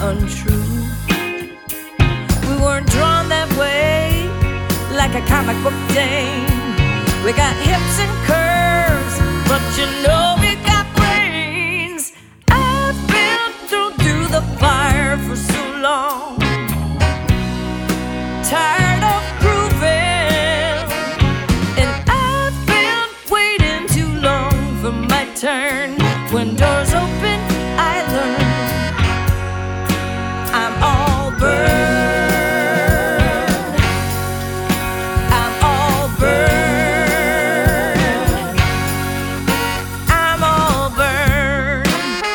untrue. We weren't drawn that way, like a comic book dame. We got hips and curves, but you know we got brains. I've been through the fire for so long, tired of proving, and I've been waiting too long for my turn. When doors open, I learn I'm all burned. I'm all burned. I'm all burned.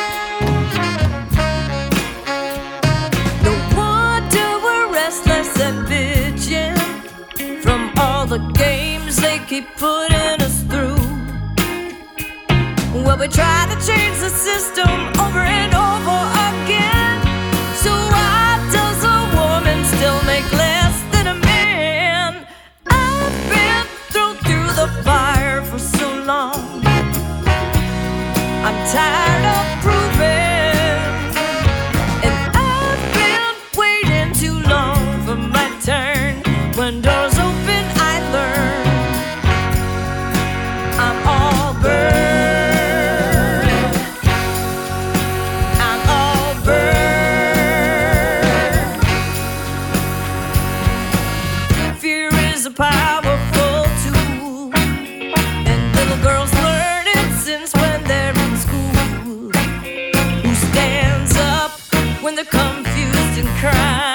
No wonder we're restless and vigilant from all the games they keep putting us through. Well, we try to change the system over and over again. So why does a woman still make less than a man? I've been through the fire for so long, I'm tired of proving, and I've been waiting too long for my turn. When doors open, I learn I'm all burned. I'm all burned. Fear is a powerful tool, and little girls learn it since when they're in school. Who stands up when they're confused and cry?